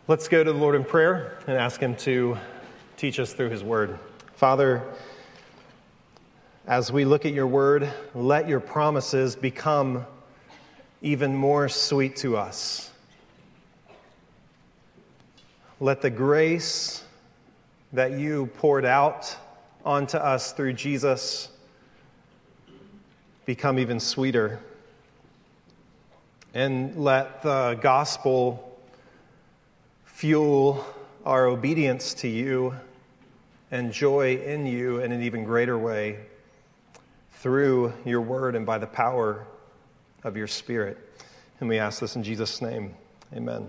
Let's go to the Lord in prayer and ask Him to teach us through His Word. Father, as we look at your Word, let your promises become even more sweet to us. Let the grace that you poured out onto us through Jesus become even sweeter. And let the gospel fuel our obedience to you and joy in you in an even greater way through your word and by the power of your Spirit. And we ask this in Jesus' name. Amen.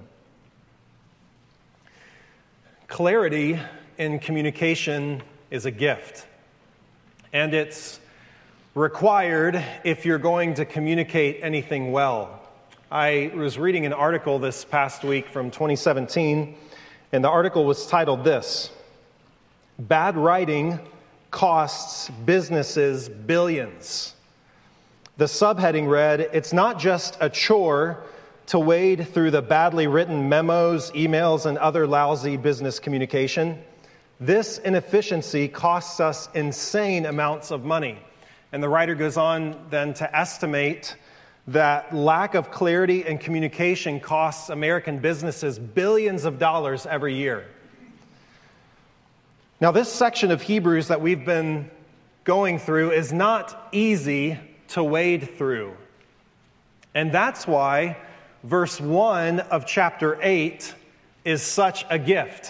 Clarity in communication is a gift, and it's required if you're going to communicate anything well. I was reading an article this past week from 2017, and the article was titled this: "Bad Writing Costs Businesses Billions." The subheading read, "It's not just a chore to wade through the badly written memos, emails, and other lousy business communication. This inefficiency costs us insane amounts of money." And the writer goes on then to estimate that lack of clarity and communication costs American businesses billions of dollars every year. Now, this section of Hebrews that we've been going through is not easy to wade through. And that's why verse 1 of chapter 8 is such a gift.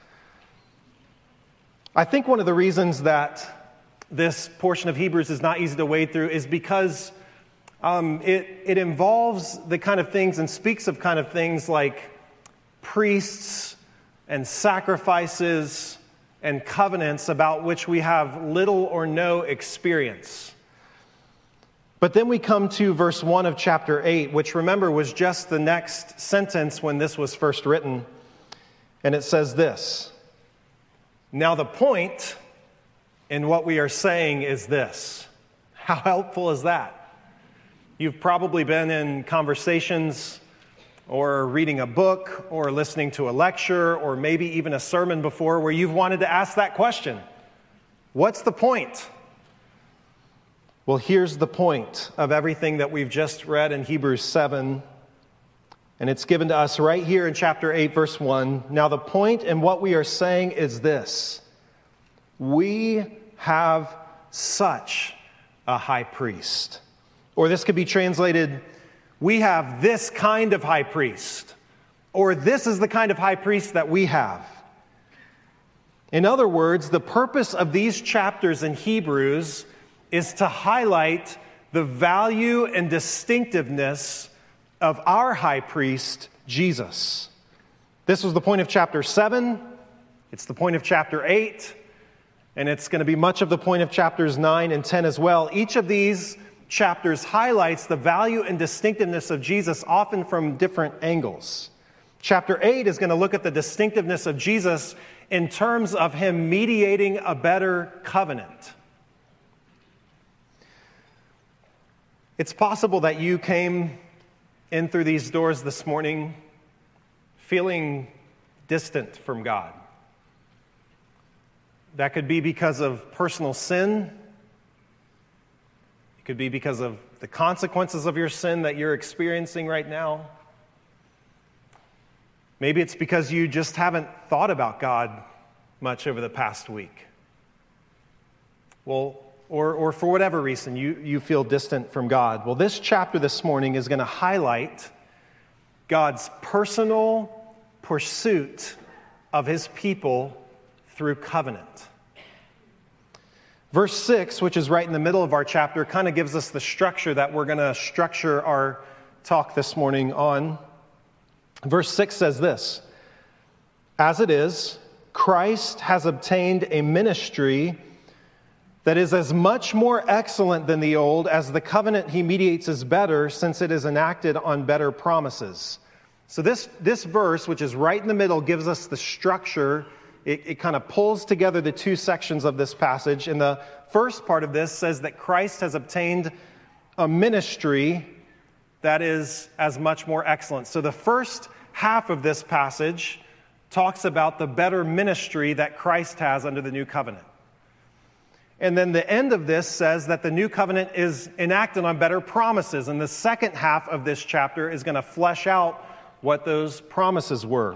I think one of the reasons that this portion of Hebrews is not easy to wade through is because it involves the kind of things and speaks of kind of things like priests and sacrifices and covenants about which we have little or no experience. But then we come to verse 1 of chapter 8, which, remember, was just the next sentence when this was first written. And it says this: "Now the point in what we are saying is this." How helpful is that? You've probably been in conversations or reading a book or listening to a lecture or maybe even a sermon before where you've wanted to ask that question. What's the point? Well, here's the point of everything that we've just read in Hebrews 7, and it's given to us right here in chapter 8, verse 1. "Now the point in what we are saying is this: we have such a high priest." Or this could be translated, "we have this kind of high priest," or "this is the kind of high priest that we have." In other words, the purpose of these chapters in Hebrews is to highlight the value and distinctiveness of our high priest, Jesus. This was the point of chapter 7, it's the point of chapter 8, and it's going to be much of the point of chapters 9 and 10 as well. Each of these chapters highlights the value and distinctiveness of Jesus, often from different angles. Chapter 8 is going to look at the distinctiveness of Jesus in terms of him mediating a better covenant. It's possible that you came in through these doors this morning feeling distant from God. That could be because of personal sin. It could be because of the consequences of your sin that you're experiencing right now. Maybe it's because you just haven't thought about God much over the past week. Well, or for whatever reason, you feel distant from God. Well, this chapter this morning is going to highlight God's personal pursuit of his people through covenant. Verse 6, which is right in the middle of our chapter, kind of gives us the structure that we're going to structure our talk this morning on. Verse 6 says this: "As it is, Christ has obtained a ministry that is as much more excellent than the old, as the covenant he mediates is better, since it is enacted on better promises." So this verse, which is right in the middle, gives us the structure. It kind of pulls together the two sections of this passage. And the first part of this says that Christ has obtained a ministry that is as much more excellent. So the first half of this passage talks about the better ministry that Christ has under the new covenant. And then the end of this says that the new covenant is enacted on better promises. And the second half of this chapter is going to flesh out what those promises were.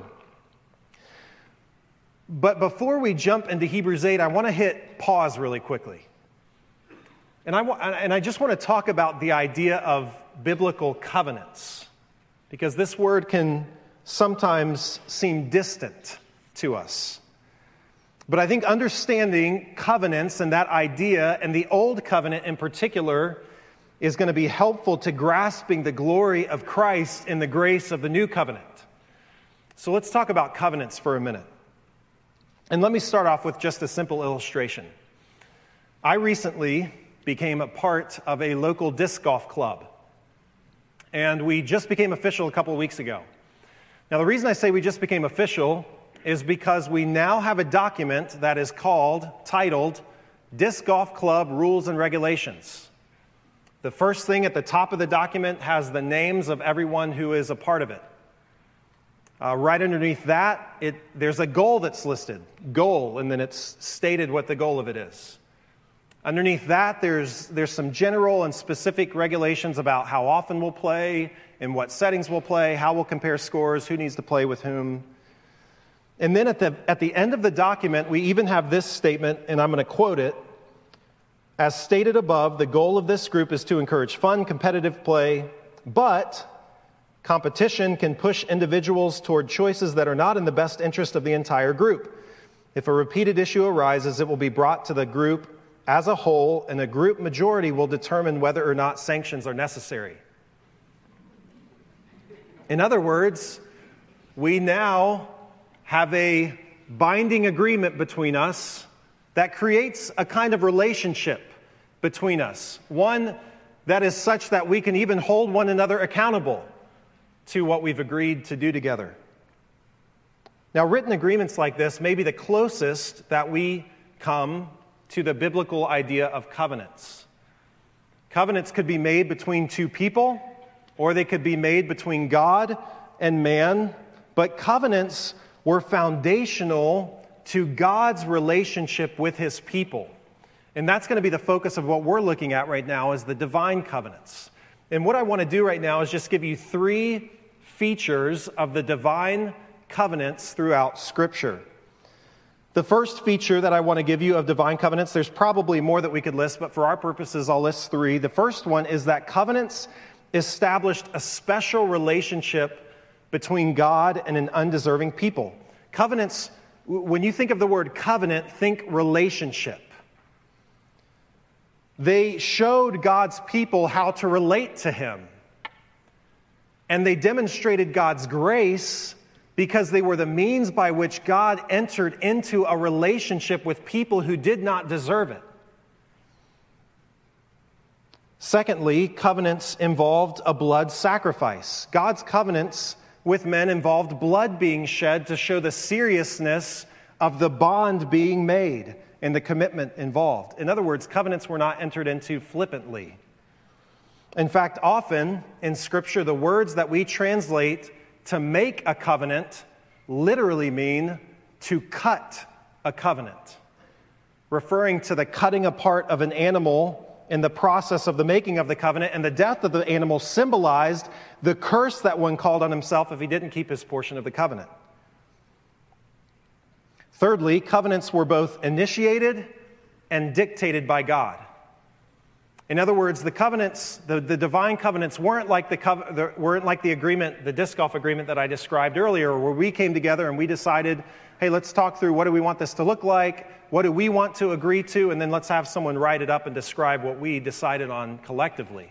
But before we jump into Hebrews 8, I want to hit pause really quickly. And I just want to talk about the idea of biblical covenants, because this word can sometimes seem distant to us. But I think understanding covenants and that idea, and the old covenant in particular, is going to be helpful to grasping the glory of Christ in the grace of the new covenant. So let's talk about covenants for a minute. And let me start off with just a simple illustration. I recently became a part of a local disc golf club. And we just became official a couple of weeks ago. Now, the reason I say we just became official is because we now have a document that is titled Disc Golf Club Rules and Regulations. The first thing at the top of the document has the names of everyone who is a part of it. Right underneath that, there's a goal that's listed, goal, and then it's stated what the goal of it is. Underneath that, there's some general and specific regulations about how often we'll play, in what settings we'll play, how we'll compare scores, who needs to play with whom. And then at the end of the document, we even have this statement, and I'm going to quote it. As stated above, the goal of this group is to encourage fun, competitive play, but competition can push individuals toward choices that are not in the best interest of the entire group. If a repeated issue arises, it will be brought to the group as a whole, and a group majority will determine whether or not sanctions are necessary. In other words, we now have a binding agreement between us that creates a kind of relationship between us, one that is such that we can even hold one another accountable to what we've agreed to do together. Now, written agreements like this may be the closest that we come to the biblical idea of covenants. Covenants could be made between two people, or they could be made between God and man, but covenants were foundational to God's relationship with his people. And that's going to be the focus of what we're looking at right now, is the divine covenants. And what I want to do right now is just give you 3 features of the divine covenants throughout Scripture. The first feature that I want to give you of divine covenants, there's probably more that we could list, but for our purposes, I'll list 3. The first one is that covenants established a special relationship between God and an undeserving people. Covenants, when you think of the word covenant, think relationship. They showed God's people how to relate to him. And they demonstrated God's grace because they were the means by which God entered into a relationship with people who did not deserve it. Secondly, covenants involved a blood sacrifice. God's covenants with men involved blood being shed to show the seriousness of the bond being made and the commitment involved. In other words, covenants were not entered into flippantly. In fact, often in Scripture, the words that we translate to make a covenant literally mean to cut a covenant, referring to the cutting apart of an animal in the process of the making of the covenant, and the death of the animal symbolized the curse that one called on himself if he didn't keep his portion of the covenant. Thirdly, covenants were both initiated and dictated by God. In other words, the covenants, the divine covenants weren't like the agreement, the disc golf agreement that I described earlier, where we came together and we decided, hey, let's talk through what do we want this to look like, what do we want to agree to, and then let's have someone write it up and describe what we decided on collectively.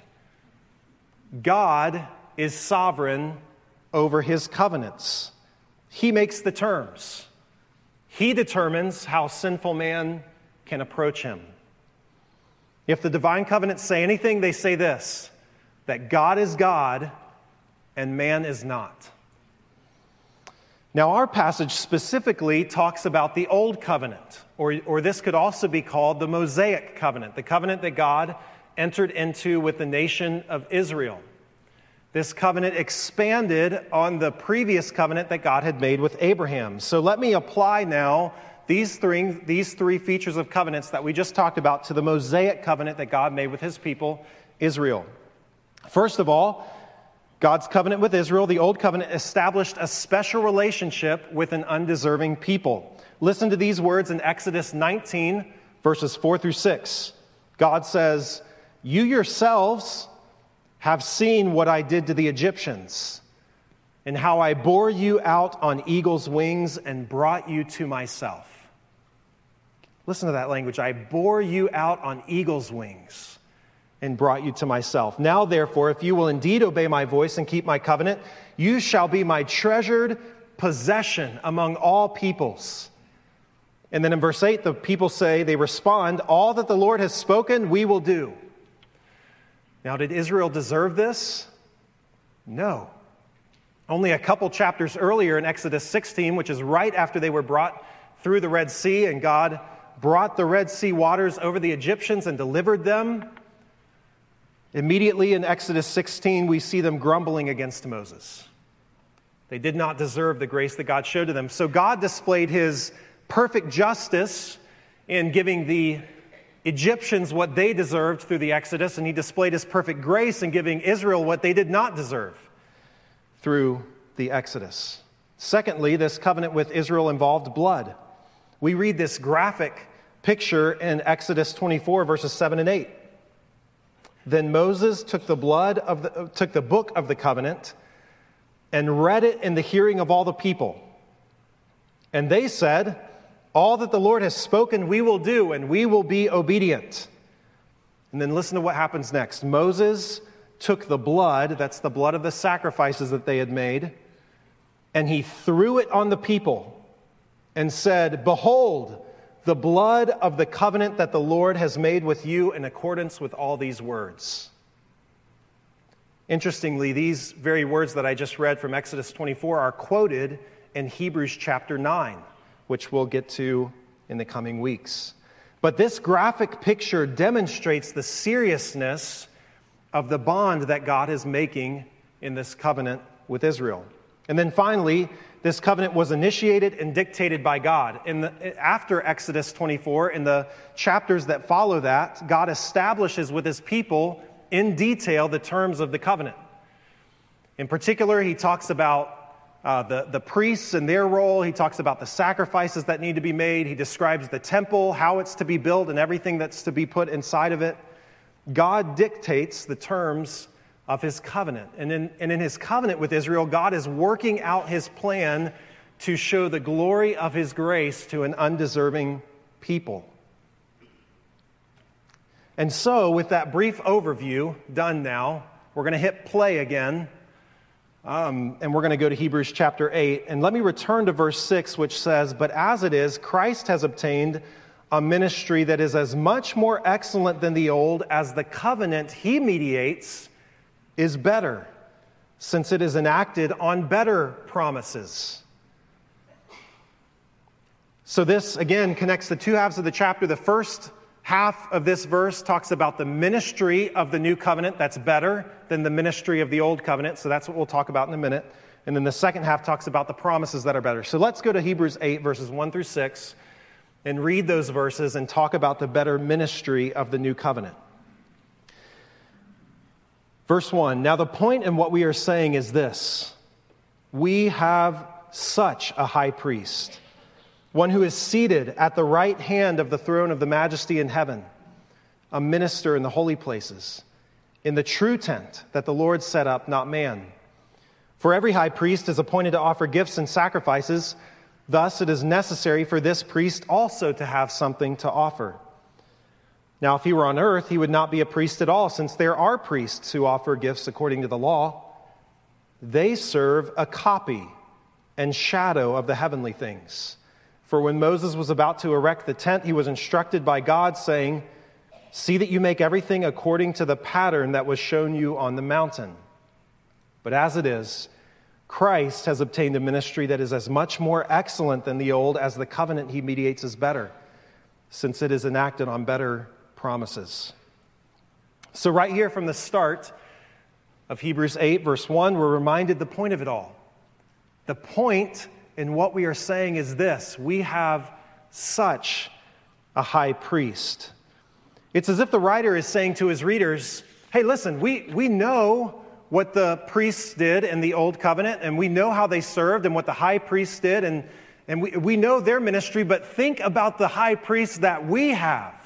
God is sovereign over his covenants. He makes the terms. He determines how sinful man can approach him. If the divine covenants say anything, they say this, that God is God and man is not. Now, our passage specifically talks about the Old Covenant, or this could also be called the Mosaic Covenant, the covenant that God entered into with the nation of Israel. This covenant expanded on the previous covenant that God had made with Abraham. So let me apply now these three features of covenants that we just talked about to the Mosaic covenant that God made with his people, Israel. First of all, God's covenant with Israel, the Old Covenant, established a special relationship with an undeserving people. Listen to these words in Exodus 19, verses 4 through 6. God says, "You yourselves have seen what I did to the Egyptians, and how I bore you out on eagle's wings and brought you to myself." Listen to that language. I bore you out on eagle's wings and brought you to myself. Now, therefore, if you will indeed obey my voice and keep my covenant, you shall be my treasured possession among all peoples. And then in verse 8, the people they respond, "All that the Lord has spoken, we will do." Now, did Israel deserve this? No. Only a couple chapters earlier in Exodus 16, which is right after they were brought through the Red Sea, and God brought the Red Sea waters over the Egyptians and delivered them. Immediately in Exodus 16, we see them grumbling against Moses. They did not deserve the grace that God showed to them. So God displayed his perfect justice in giving the Egyptians what they deserved through the Exodus, and he displayed his perfect grace in giving Israel what they did not deserve through the Exodus. Secondly, this covenant with Israel involved blood. We read this graphic picture in Exodus 24, verses 7 and 8. Then Moses took the book of the covenant and read it in the hearing of all the people. And they said, "All that the Lord has spoken we will do, and we will be obedient." And then listen to what happens next. Moses took the blood, that's the blood of the sacrifices that they had made, and he threw it on the people and said, "Behold, the blood of the covenant that the Lord has made with you in accordance with all these words." Interestingly, these very words that I just read from Exodus 24 are quoted in Hebrews chapter 9, which we'll get to in the coming weeks. But this graphic picture demonstrates the seriousness of the bond that God is making in this covenant with Israel. And then finally, this covenant was initiated and dictated by God. After Exodus 24, in the chapters that follow that, God establishes with his people in detail the terms of the covenant. In particular, he talks about the priests and their role. He talks about the sacrifices that need to be made. He describes the temple, how it's to be built, and everything that's to be put inside of it. God dictates the terms of his covenant. And in his covenant with Israel, God is working out his plan to show the glory of his grace to an undeserving people. And so, with that brief overview done now, we're going to hit play again, and we're going to go to Hebrews chapter 8. And let me return to verse 6, which says, "But as it is, Christ has obtained a ministry that is as much more excellent than the old, as the covenant he mediates is better, since it is enacted on better promises." So this, again, connects the two halves of the chapter. The first half of this verse talks about the ministry of the new covenant that's better than the ministry of the old covenant. So that's what we'll talk about in a minute. And then the second half talks about the promises that are better. So let's go to Hebrews 8, verses 1 through 6, and read those verses and talk about the better ministry of the new covenant. Verse 1, "Now the point in what we are saying is this: we have such a high priest, one who is seated at the right hand of the throne of the majesty in heaven, a minister in the holy places, in the true tent that the Lord set up, not man. For every high priest is appointed to offer gifts and sacrifices. Thus it is necessary for this priest also to have something to offer. Now, if he were on earth, he would not be a priest at all, since there are priests who offer gifts according to the law. They serve a copy and shadow of the heavenly things. For when Moses was about to erect the tent, he was instructed by God, saying, 'See that you make everything according to the pattern that was shown you on the mountain.' But as it is, Christ has obtained a ministry that is as much more excellent than the old, as the covenant he mediates is better, since it is enacted on better promises." So right here from the start, of Hebrews 8, verse 1, we're reminded the point of it all. The point in what we are saying is this: we have such a high priest. It's as if the writer is saying to his readers, hey, listen, we know what the priests did in the Old Covenant, and we know how they served and what the high priests did, and we know their ministry, but think about the high priest that we have.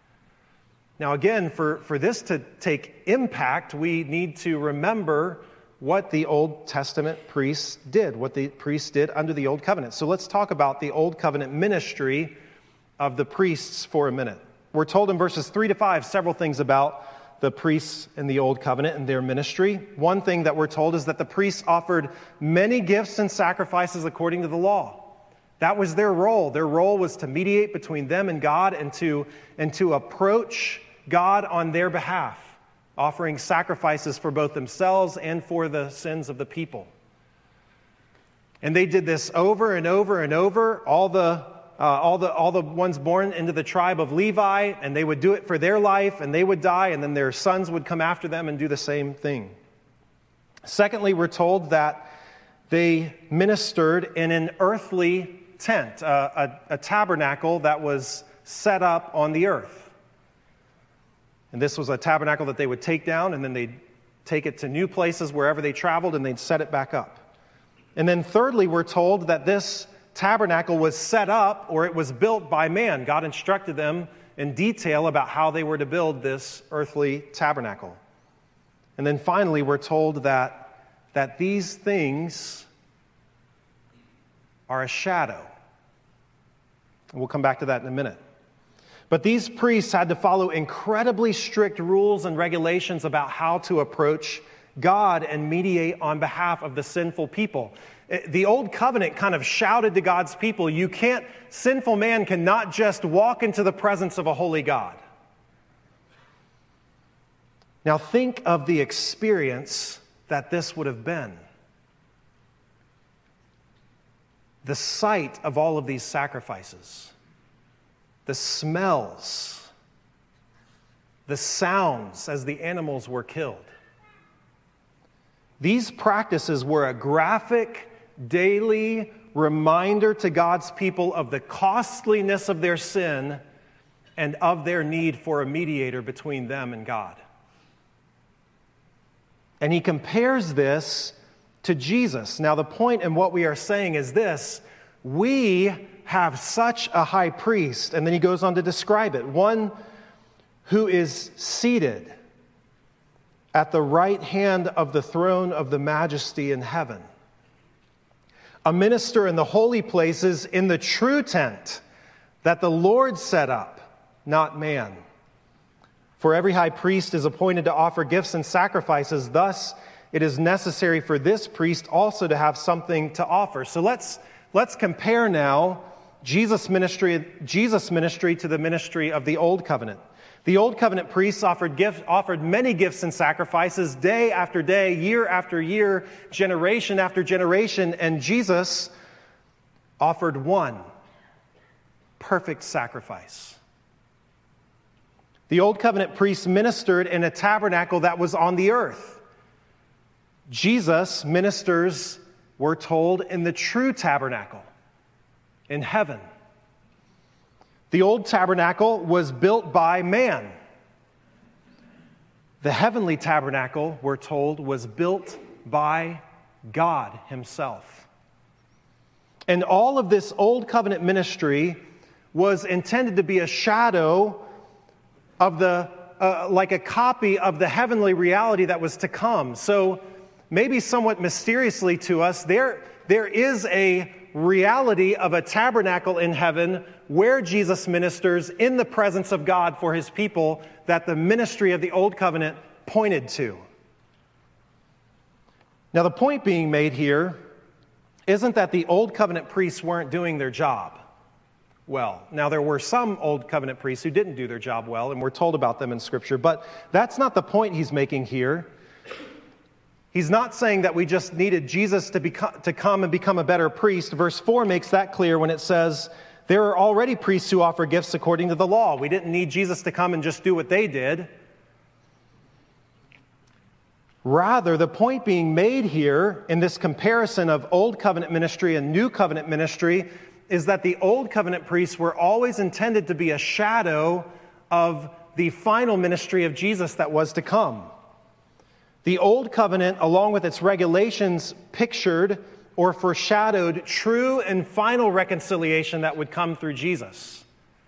Now again, for this to take impact, we need to remember what the Old Testament priests did, what the priests did under the Old Covenant. So let's talk about the Old Covenant ministry of the priests for a minute. We're told in verses 3 to 5 several things about the priests in the Old Covenant and their ministry. One thing that we're told is that the priests offered many gifts and sacrifices according to the law. That was their role. Their role was to mediate between them and God and to approach God on their behalf, offering sacrifices for both themselves and for the sins of the people. And they did this over and over and over, all the ones born into the tribe of Levi, and they would do it for their life, and they would die, and then their sons would come after them and do the same thing. Secondly, we're told that they ministered in an earthly tent, a tabernacle that was set up on the earth. And this was a tabernacle that they would take down, and then they'd take it to new places wherever they traveled, and they'd set it back up. And then thirdly, we're told that this tabernacle was set up, or it was built by man. God instructed them in detail about how they were to build this earthly tabernacle. And then finally, we're told that these things are a shadow. And we'll come back to that in a minute. But these priests had to follow incredibly strict rules and regulations about how to approach God and mediate on behalf of the sinful people. The Old Covenant kind of shouted to God's people, sinful man cannot just walk into the presence of a holy God. Now think of the experience that this would have been. The sight of all of these sacrifices, the smells, the sounds as the animals were killed. These practices were a graphic, daily reminder to God's people of the costliness of their sin and of their need for a mediator between them and God. And he compares this to Jesus. Now, the point in what we are saying is this: we have such a high priest, and then he goes on to describe it, one who is seated at the right hand of the throne of the majesty in heaven, a minister in the holy places in the true tent that the Lord set up, not man. For every high priest is appointed to offer gifts and sacrifices. Thus, it is necessary for this priest also to have something to offer. So let's compare now Jesus' ministry to the ministry of the Old Covenant. The Old Covenant priests offered many gifts and sacrifices day after day, year after year, generation after generation, and Jesus offered one perfect sacrifice. The Old Covenant priests ministered in a tabernacle that was on the earth. Jesus ministers, we're told, in the true tabernacle, in heaven. The old tabernacle was built by man. The heavenly tabernacle, we're told, was built by God himself. And all of this Old Covenant ministry was intended to be a shadow of like a copy of the heavenly reality that was to come. So maybe somewhat mysteriously to us, there is a reality of a tabernacle in heaven where Jesus ministers in the presence of God for his people that the ministry of the Old Covenant pointed to. Now, the point being made here isn't that the Old Covenant priests weren't doing their job well. Now, there were some Old Covenant priests who didn't do their job well, and we're told about them in Scripture, but that's not the point he's making here. He's not saying that we just needed Jesus to come and become a better priest. Verse 4 makes that clear when it says, there are already priests who offer gifts according to the law. We didn't need Jesus to come and just do what they did. Rather, the point being made here in this comparison of Old Covenant ministry and New Covenant ministry is that the Old Covenant priests were always intended to be a shadow of the final ministry of Jesus that was to come. The Old Covenant, along with its regulations, pictured or foreshadowed true and final reconciliation that would come through Jesus.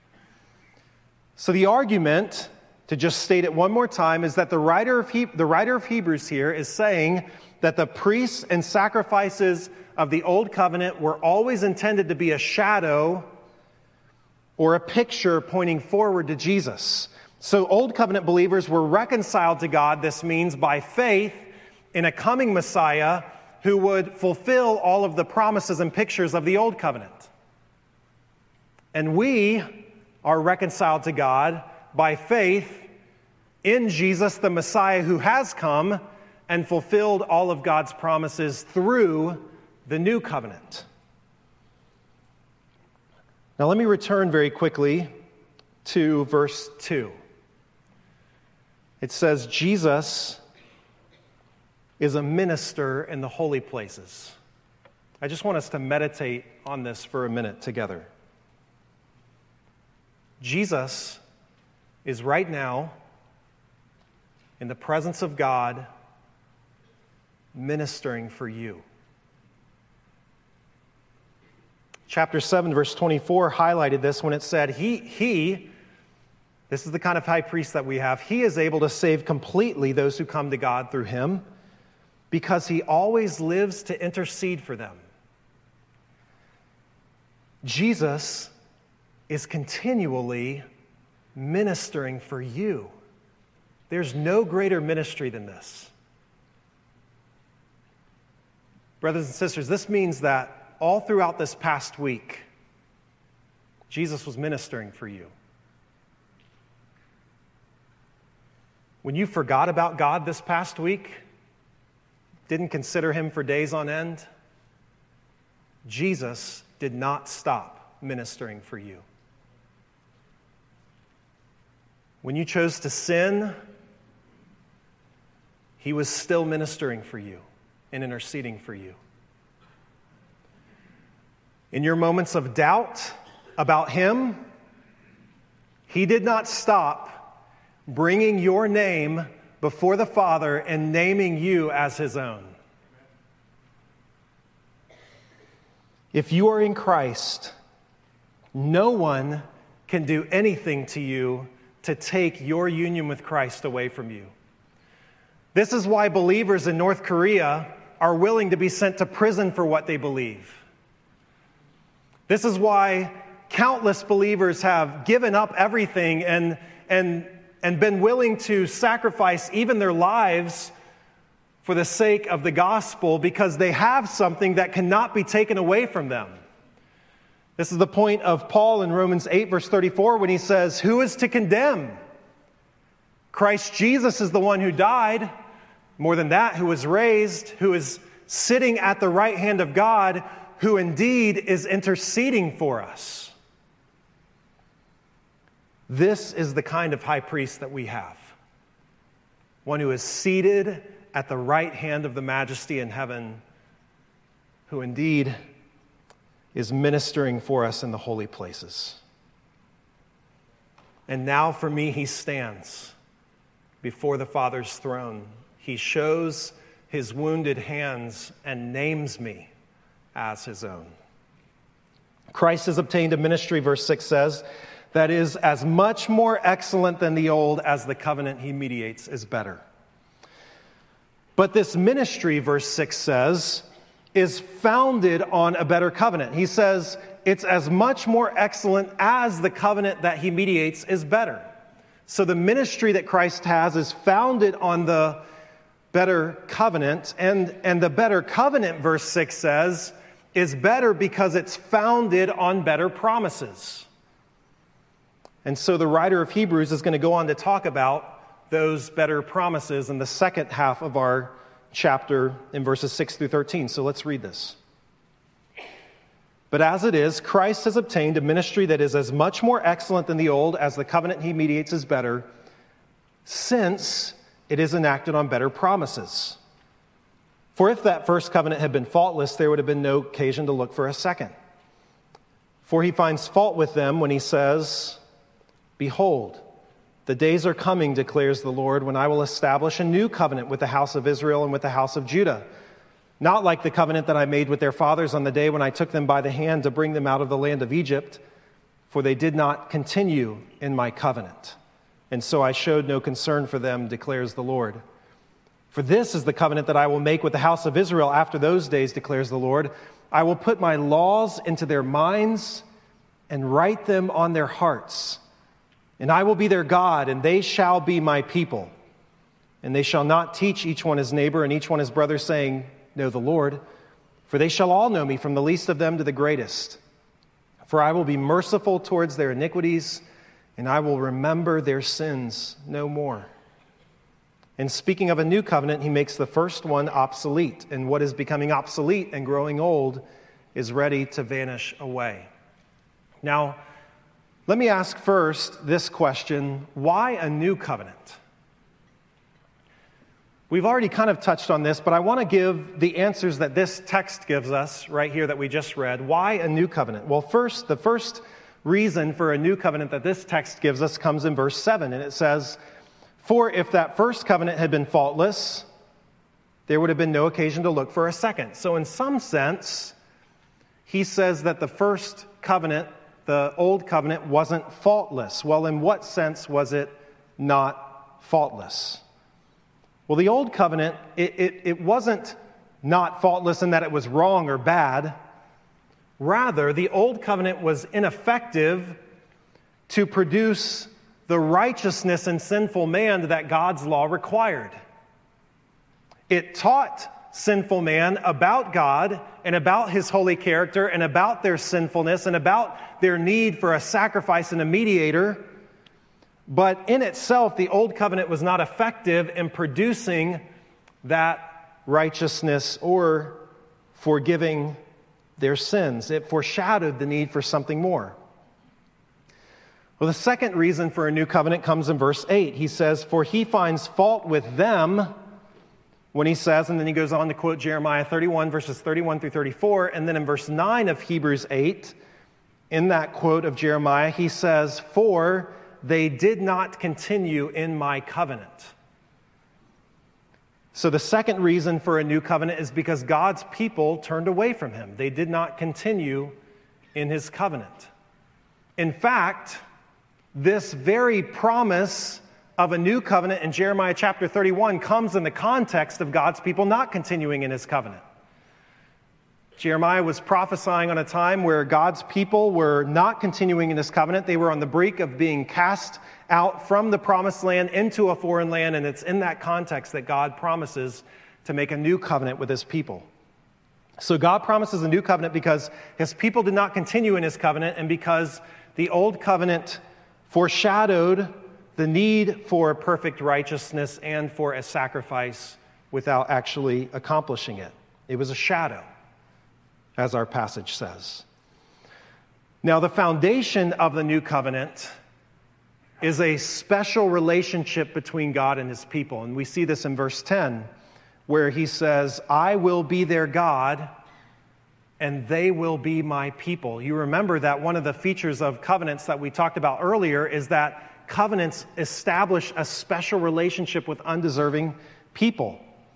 So the argument, to just state it one more time, is that the writer of Hebrews here is saying that the priests and sacrifices of the Old Covenant were always intended to be a shadow or a picture pointing forward to Jesus. So Old Covenant believers were reconciled to God, this means by faith in a coming Messiah who would fulfill all of the promises and pictures of the Old Covenant. And we are reconciled to God by faith in Jesus, the Messiah who has come and fulfilled all of God's promises through the New Covenant. Now let me return very quickly to verse 2. It says, Jesus is a minister in the holy places. I just want us to meditate on this for a minute together. Jesus is right now in the presence of God, ministering for you. Chapter 7, verse 24 highlighted this when it said, this is the kind of high priest that we have, he is able to save completely those who come to God through him, because he always lives to intercede for them. Jesus is continually ministering for you. There's no greater ministry than this. Brothers and sisters, this means that all throughout this past week, Jesus was ministering for you. When you forgot about God this past week, didn't consider him for days on end, Jesus did not stop ministering for you. When you chose to sin, he was still ministering for you and interceding for you. In your moments of doubt about him, he did not stop bringing your name before the Father and naming you as his own. If you are in Christ, no one can do anything to you to take your union with Christ away from you. This is why believers in North Korea are willing to be sent to prison for what they believe. This is why countless believers have given up everything and been willing to sacrifice even their lives for the sake of the gospel, because they have something that cannot be taken away from them. This is the point of Paul in Romans 8, verse 34, when he says, "Who is to condemn? Christ Jesus is the one who died. More than that, who was raised, who is sitting at the right hand of God, who indeed is interceding for us." This is the kind of high priest that we have. One who is seated at the right hand of the Majesty in heaven, who indeed is ministering for us in the holy places. And now for me, he stands before the Father's throne. He shows his wounded hands and names me as his own. Christ has obtained a ministry, verse 6 says, that is as much more excellent than the old as the covenant he mediates is better. But this ministry, verse 6 says, is founded on a better covenant. He says it's as much more excellent as the covenant that he mediates is better. So the ministry that Christ has is founded on the better covenant, and the better covenant, verse 6 says, is better because it's founded on better promises. And so the writer of Hebrews is going to go on to talk about those better promises in the second half of our chapter in verses 6 through 13. So let's read this. "But as it is, Christ has obtained a ministry that is as much more excellent than the old as the covenant he mediates is better, since it is enacted on better promises. For if that first covenant had been faultless, there would have been no occasion to look for a second. For he finds fault with them when he says, "Behold, the days are coming, declares the Lord, when I will establish a new covenant with the house of Israel and with the house of Judah, not like the covenant that I made with their fathers on the day when I took them by the hand to bring them out of the land of Egypt, for they did not continue in my covenant. And so I showed no concern for them, declares the Lord. For this is the covenant that I will make with the house of Israel after those days, declares the Lord. I will put my laws into their minds and write them on their hearts. And I will be their God, and they shall be my people. And they shall not teach each one his neighbor and each one his brother, saying, Know the Lord. For they shall all know me, from the least of them to the greatest. For I will be merciful towards their iniquities, and I will remember their sins no more." And speaking of a new covenant, he makes the first one obsolete. And what is becoming obsolete and growing old is ready to vanish away. Now, let me ask first this question: why a new covenant? We've already kind of touched on this, but I want to give the answers that this text gives us right here that we just read. Why a new covenant? Well, first, the first reason for a new covenant that this text gives us comes in verse 7, and it says, "For if that first covenant had been faultless, there would have been no occasion to look for a second." So in some sense, he says that the first covenant, the old covenant, wasn't faultless. Well, in what sense was it not faultless? Well, the old covenant, it wasn't not faultless in that it was wrong or bad. Rather, the old covenant was ineffective to produce the righteousness in sinful man that God's law required. It taught sinful man about God and about his holy character and about their sinfulness and about their need for a sacrifice and a mediator. But in itself, the old covenant was not effective in producing that righteousness or forgiving their sins. It foreshadowed the need for something more. Well, the second reason for a new covenant comes in verse 8. He says, "For he finds fault with them," when he says, and then he goes on to quote Jeremiah 31, verses 31 through 34, and then in verse 9 of Hebrews 8, in that quote of Jeremiah, he says, "For they did not continue in my covenant." So the second reason for a new covenant is because God's people turned away from him. They did not continue in his covenant. In fact, this very promise of a new covenant in Jeremiah chapter 31 comes in the context of God's people not continuing in his covenant. Jeremiah was prophesying on a time where God's people were not continuing in this covenant. They were on the brink of being cast out from the promised land into a foreign land, and it's in that context that God promises to make a new covenant with his people. So God promises a new covenant because his people did not continue in his covenant, and because the old covenant foreshadowed the need for perfect righteousness and for a sacrifice without actually accomplishing it. It was a shadow, as our passage says. Now, the foundation of the new covenant is a special relationship between God and his people. And we see this in verse 10, where he says, "I will be their God, and they will be my people." You remember that one of the features of covenants that we talked about earlier is that covenants establish a special relationship with undeserving people.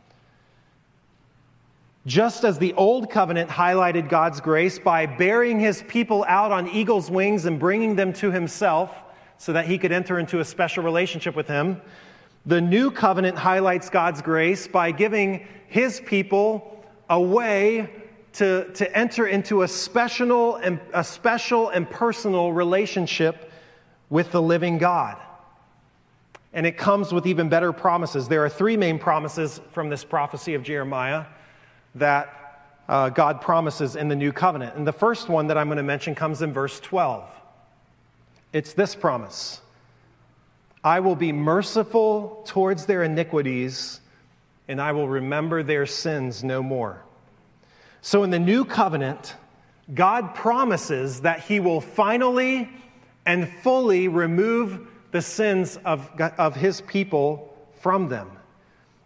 Just as the old covenant highlighted God's grace by bearing his people out on eagle's wings and bringing them to himself so that he could enter into a special relationship with him, the new covenant highlights God's grace by giving his people a way to enter into a special and personal relationship with the living God. And it comes with even better promises. There are three main promises from this prophecy of Jeremiah that God promises in the new covenant. And the first one that I'm going to mention comes in verse 12. It's this promise: "I will be merciful towards their iniquities, and I will remember their sins no more." So in the new covenant, God promises that he will finally and fully remove the sins of his people from them.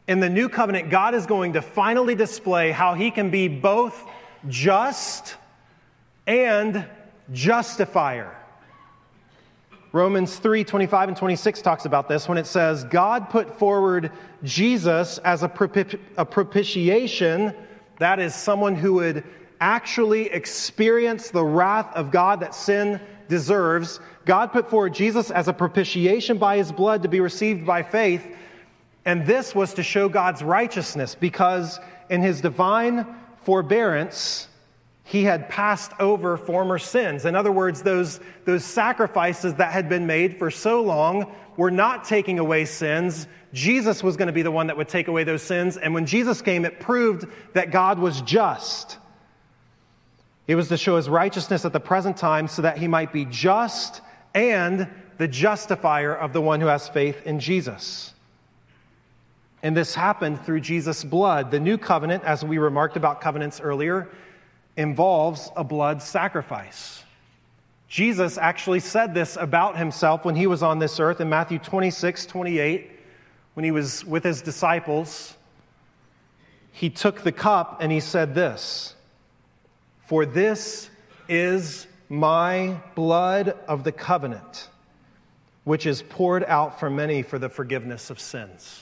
In the new covenant, God is going to finally display how he can be both just and justifier. Romans 3:25 and 26 talks about this when it says, God put forward Jesus as a propitiation, that is, someone who would actually experience the wrath of God that sin deserves. God put forward Jesus as a propitiation by his blood to be received by faith. And this was to show God's righteousness, because in his divine forbearance, he had passed over former sins. In other words, those sacrifices that had been made for so long were not taking away sins. Jesus was going to be the one that would take away those sins. And when Jesus came, it proved that God was just. It was to show his righteousness at the present time so that he might be just and the justifier of the one who has faith in Jesus. And this happened through Jesus' blood. The new covenant, as we remarked about covenants earlier, involves a blood sacrifice. Jesus actually said this about himself when he was on this earth in Matthew 26:28, when he was with his disciples. He took the cup and he said this, "For this is my blood of the covenant, which is poured out for many for the forgiveness of sins."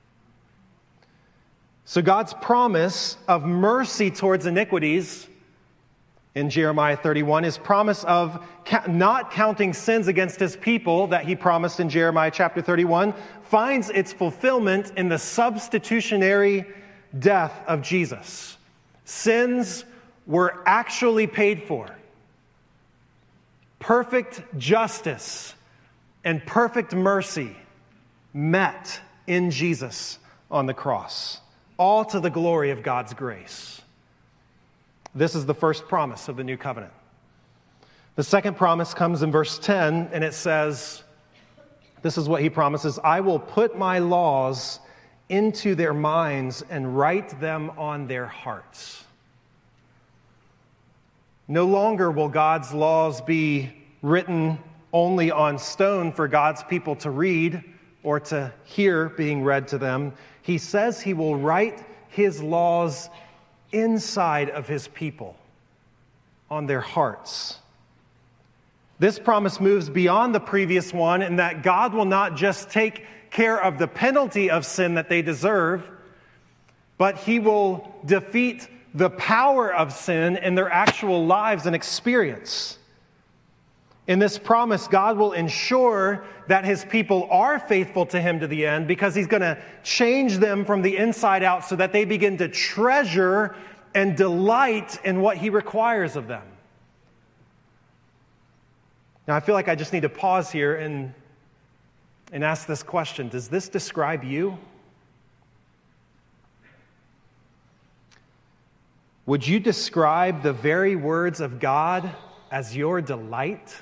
So God's promise of mercy towards iniquities in Jeremiah 31, his promise of not counting sins against his people that he promised in Jeremiah chapter 31, finds its fulfillment in the substitutionary death of Jesus. Sins were actually paid for. Perfect justice and perfect mercy met in Jesus on the cross, all to the glory of God's grace. This is the first promise of the new covenant. The second promise comes in verse 10, and it says, this is what he promises, "I will put my laws into their minds and write them on their hearts." No longer will God's laws be written only on stone for God's people to read or to hear being read to them. He says he will write his laws inside of his people, on their hearts. This promise moves beyond the previous one in that God will not just take care of the penalty of sin that they deserve, but he will defeat the power of sin in their actual lives and experience. In this promise, God will ensure that his people are faithful to him to the end, because he's going to change them from the inside out so that they begin to treasure and delight in what he requires of them. Now, I feel like I just need to pause here and ask this question. Does this describe you? Would you describe the very words of God as your delight?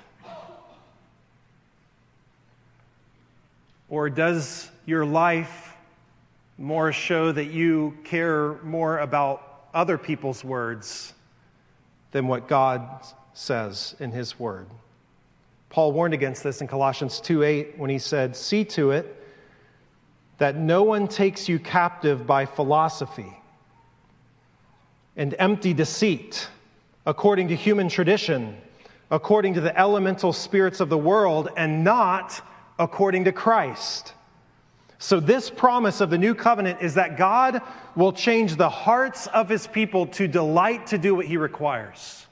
Or does your life more show that you care more about other people's words than what God says in his word? Paul warned against this in Colossians 2:8 when he said, "See to it that no one takes you captive by philosophy and empty deceit, according to human tradition, according to the elemental spirits of the world, and not according to Christ." So this promise of the new covenant is that God will change the hearts of his people to delight to do what he requires.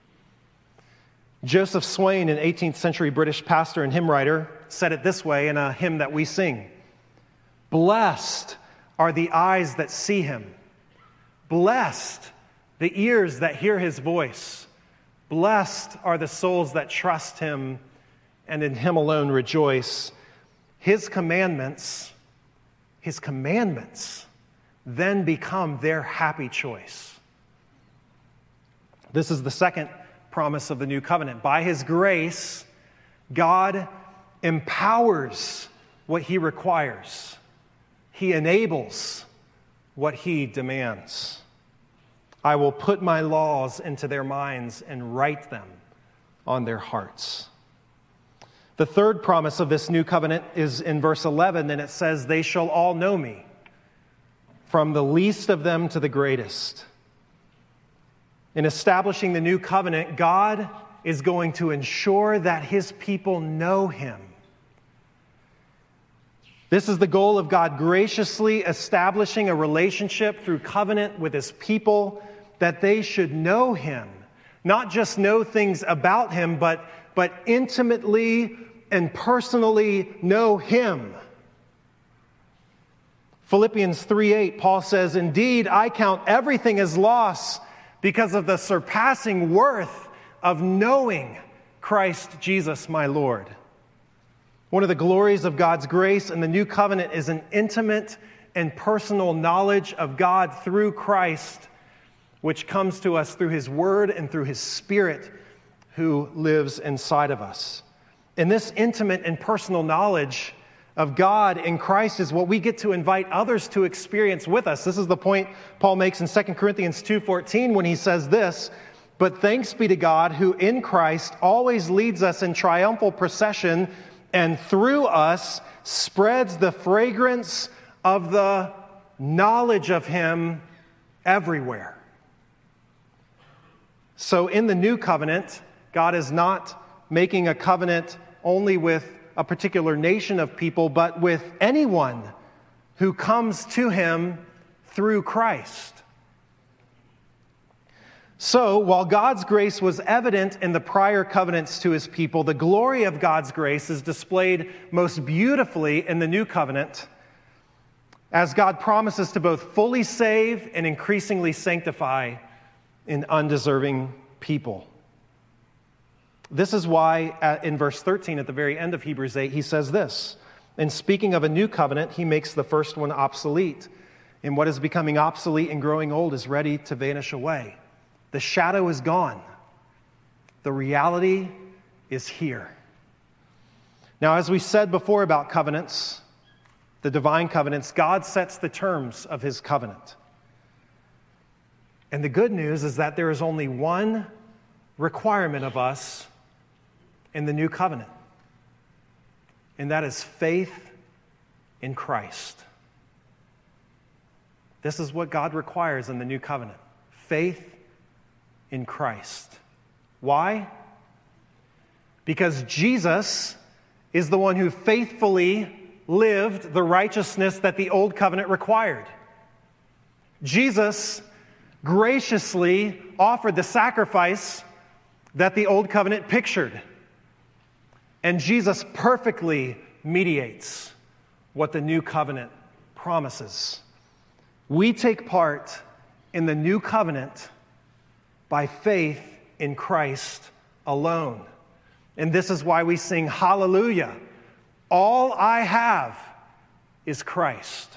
Joseph Swain, an 18th century British pastor and hymn writer, said it this way in a hymn that we sing: "Blessed are the eyes that see him. Blessed the ears that hear his voice. Blessed are the souls that trust him and in him alone rejoice. His commandments then become their happy choice." This is the second promise of the new covenant. By his grace, God empowers what he requires. He enables what he demands. "I will put my laws into their minds and write them on their hearts." The third promise of this new covenant is in verse 11, and it says, "They shall all know me." from the least of them to the greatest. In establishing the new covenant, God is going to ensure that his people know him. This is the goal of God graciously establishing a relationship through covenant with his people, that they should know him. Not just know things about him, but intimately and personally know him. Philippians 3:8, Paul says, "Indeed, I count everything as loss because of the surpassing worth of knowing Christ Jesus my Lord." One of the glories of God's grace in the new covenant is an intimate and personal knowledge of God through Christ, which comes to us through his word and through his Spirit who lives inside of us. And this intimate and personal knowledge of God in Christ is what we get to invite others to experience with us. This is the point Paul makes in 2 Corinthians 2:14 when he says this, "But thanks be to God who in Christ always leads us in triumphal procession and through us spreads the fragrance of the knowledge of him everywhere." So in the new covenant, God is not making a covenant only with a particular nation of people, but with anyone who comes to him through Christ. So, while God's grace was evident in the prior covenants to his people, the glory of God's grace is displayed most beautifully in the new covenant, as God promises to both fully save and increasingly sanctify an undeserving people. This is why in verse 13 at the very end of Hebrews 8, he says this, "And speaking of a new covenant, he makes the first one obsolete. And what is becoming obsolete and growing old is ready to vanish away." The shadow is gone. The reality is here. Now, as we said before about covenants, the divine covenants, God sets the terms of his covenant. And the good news is that there is only one requirement of us in the new covenant, and that is faith in Christ. This is what God requires in the new covenant: faith in Christ. Why? Because Jesus is the one who faithfully lived the righteousness that the old covenant required. Jesus graciously offered the sacrifice that the old covenant pictured. And Jesus perfectly mediates what the new covenant promises. We take part in the new covenant by faith in Christ alone. And this is why we sing hallelujah. All I have is Christ.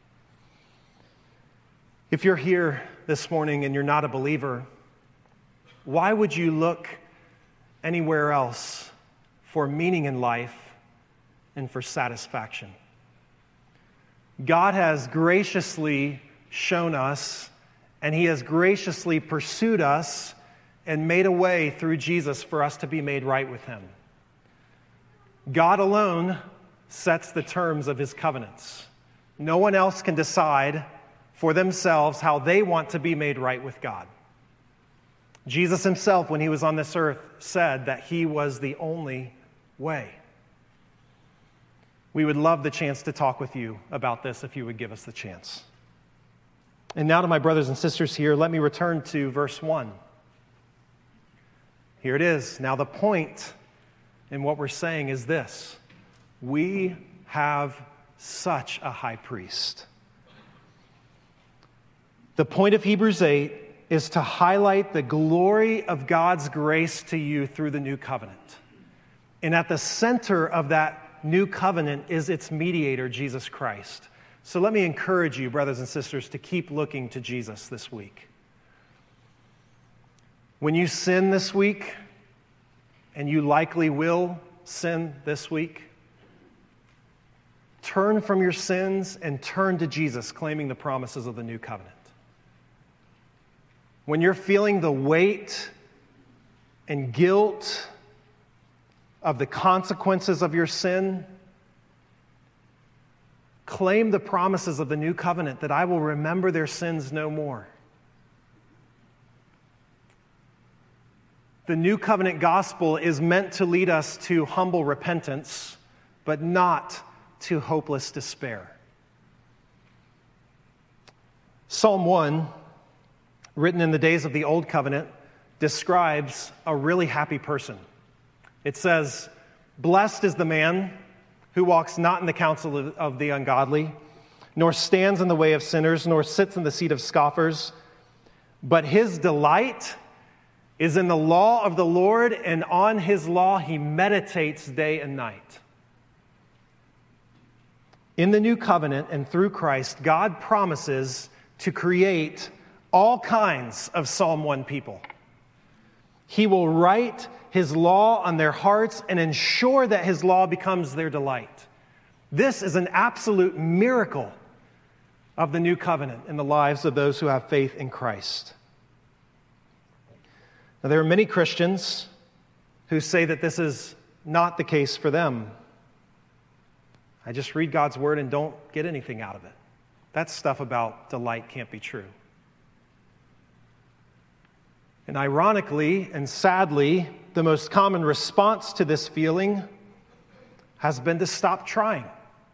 If you're here this morning and you're not a believer, why would you look anywhere else for meaning in life and for satisfaction? God has graciously shown us, and he has graciously pursued us and made a way through Jesus for us to be made right with him. God alone sets the terms of his covenants. No one else can decide for themselves how they want to be made right with God. Jesus himself, when he was on this earth, said that he was the only way. We would love the chance to talk with you about this if you would give us the chance. And now to my brothers and sisters here, let me return to verse 1. Here it is. Now the point in what we're saying is this: we have such a high priest. The point of Hebrews 8 is to highlight the glory of God's grace to you through the new covenant. And at the center of that new covenant is its mediator, Jesus Christ. So let me encourage you, brothers and sisters, to keep looking to Jesus this week. When you sin this week, and you likely will sin this week, turn from your sins and turn to Jesus, claiming the promises of the new covenant. When you're feeling the weight and guilt of the consequences of your sin, claim the promises of the new covenant that I will remember their sins no more. The new covenant gospel is meant to lead us to humble repentance, but not to hopeless despair. Psalm 1, written in the days of the Old Covenant, describes a really happy person. It says, "Blessed is the man who walks not in the counsel of the ungodly, nor stands in the way of sinners, nor sits in the seat of scoffers, but his delight is in the law of the Lord, and on his law he meditates day and night." In the new covenant and through Christ, God promises to create all kinds of Psalm 1 people. He will write his law on their hearts and ensure that his law becomes their delight. This is an absolute miracle of the new covenant in the lives of those who have faith in Christ. Now, there are many Christians who say that this is not the case for them. I just read God's word and don't get anything out of it. That stuff about delight can't be true. And ironically and sadly, the most common response to this feeling has been to stop trying.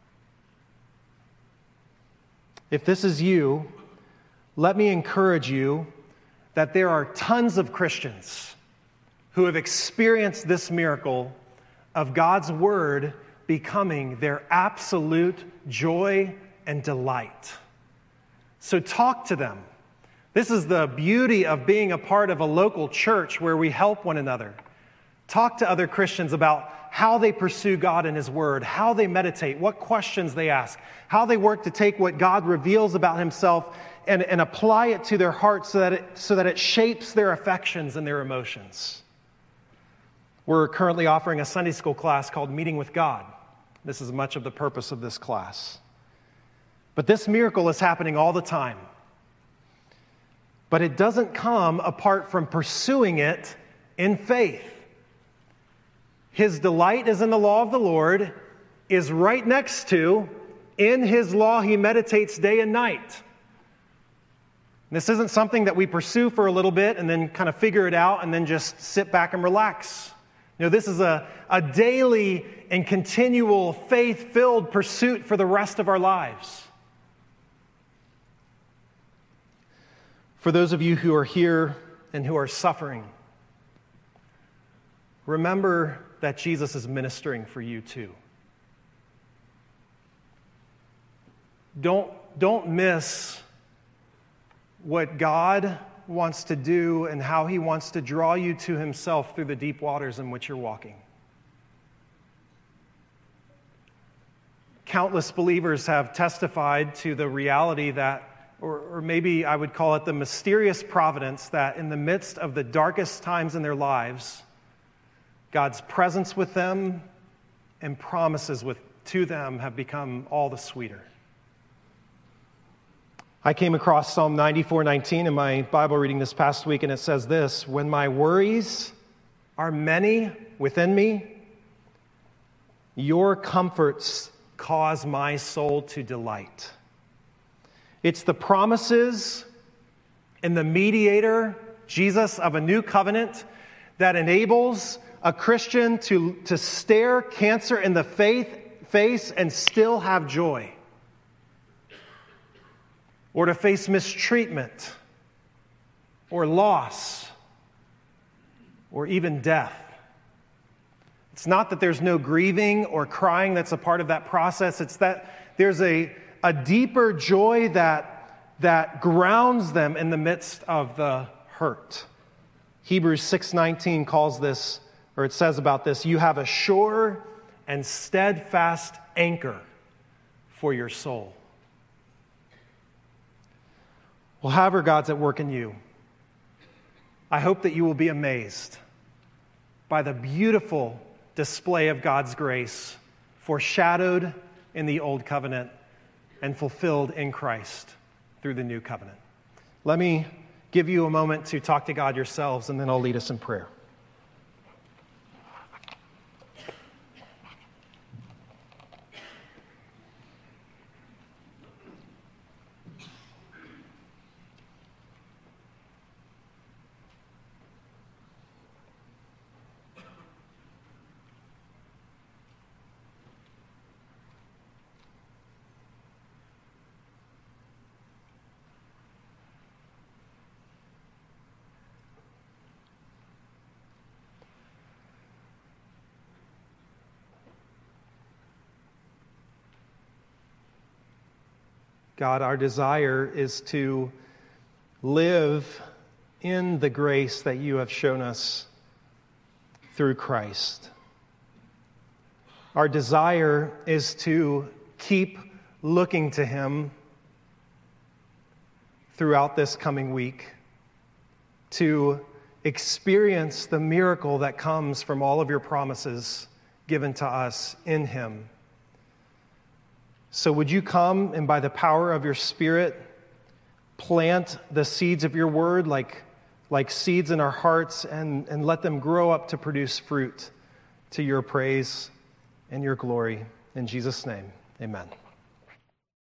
If this is you, let me encourage you that there are tons of Christians who have experienced this miracle of God's word becoming their absolute joy and delight. So talk to them. This is the beauty of being a part of a local church where we help one another. Talk to other Christians about how they pursue God and his word, how they meditate, what questions they ask, how they work to take what God reveals about himself and apply it to their hearts so that it shapes their affections and their emotions. We're currently offering a Sunday school class called Meeting with God. This is much of the purpose of this class. But this miracle is happening all the time. But it doesn't come apart from pursuing it in faith. His delight is in the law of the Lord, is right next to, in his law he meditates day and night. This isn't something that we pursue for a little bit and then kind of figure it out and then just sit back and relax. You know, this is a daily and continual faith-filled pursuit for the rest of our lives. For those of you who are here and who are suffering, remember that Jesus is ministering for you too. Don't miss what God wants to do and how he wants to draw you to himself through the deep waters in which you're walking. Countless believers have testified to the reality that, or maybe I would call it the mysterious providence, that in the midst of the darkest times in their lives, God's presence with them and promises to them have become all the sweeter. I came across Psalm 94:19 in my Bible reading this past week, and it says this: "When my worries are many within me, your comforts cause my soul to delight." It's the promises and the mediator, Jesus, of a new covenant that enables a Christian to stare cancer in the face and still have joy. Or to face mistreatment, or loss, or even death. It's not that there's no grieving or crying that's a part of that process. It's that there's a deeper joy that grounds them in the midst of the hurt. Hebrews 6:19 calls this, or it says about this, "You have a sure and steadfast anchor for your soul." Well, however God's at work in you, I hope that you will be amazed by the beautiful display of God's grace foreshadowed in the Old Covenant and fulfilled in Christ through the New Covenant. Let me give you a moment to talk to God yourselves, and then I'll lead us in prayer. God, our desire is to live in the grace that you have shown us through Christ. Our desire is to keep looking to him throughout this coming week, to experience the miracle that comes from all of your promises given to us in him. So would you come and by the power of your Spirit plant the seeds of your word like seeds in our hearts and let them grow up to produce fruit to your praise and your glory. In Jesus' name, amen.